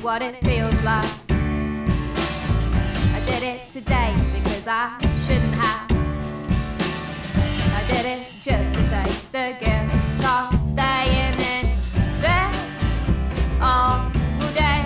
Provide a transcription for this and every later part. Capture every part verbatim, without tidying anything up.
what it feels like. I did it today because I shouldn't have. I did it just to taste the guilt of staying in bed all day.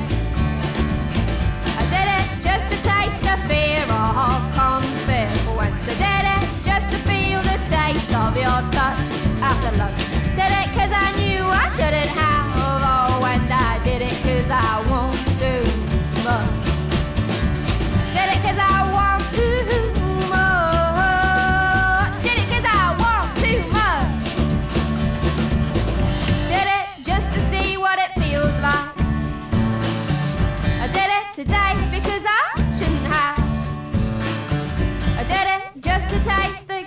I did it just to taste the fear of consequence. I did it just to feel the taste of your touch after lunch. Did it cause I knew I shouldn't have. Oh, and I did it cause I want too much. Did it cause I want too much. Did it cause I want too much. Did it just to see what it feels like. I did it today because I shouldn't have. I did it just to taste the